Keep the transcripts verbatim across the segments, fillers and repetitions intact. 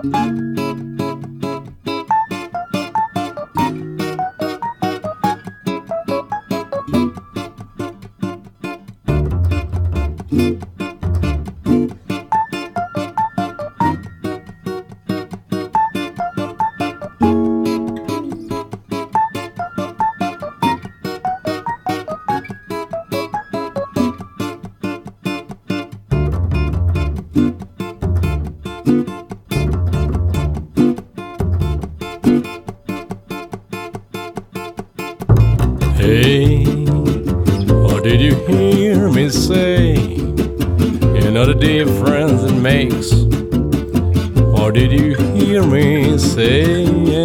Hey, what did you hear me say? You know the difference it makes. What did you hear me say?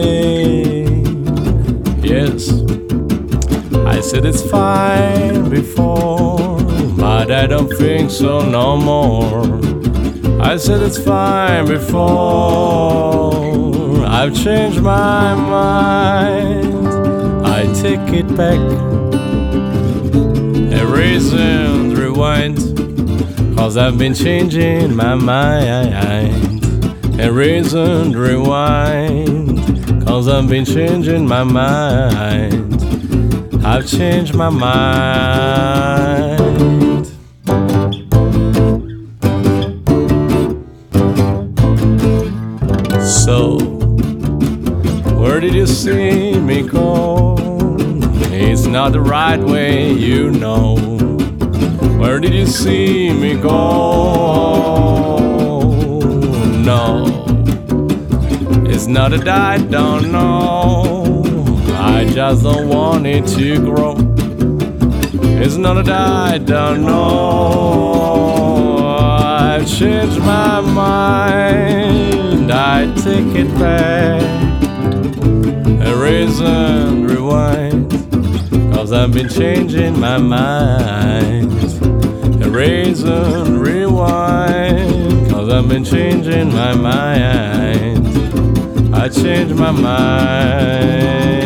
Yes, I said it's fine before, but I don't think so no more. I said it's fine before, I've changed my mind. I take it back, erase and rewind, cause I've been changing my mind. Erase and rewind, cause I've been changing my mind. I've changed my mind. So, where did you see me go? It's not the right way, you know. Where did you see me go? No, it's not that I don't know, I just don't want it to grow. It's not that I don't know, I've changed my mind. I take it back, erase and rewind, cause I've been changing my mind. Erase and rewind, cause I've been changing my mind. I changed my mind.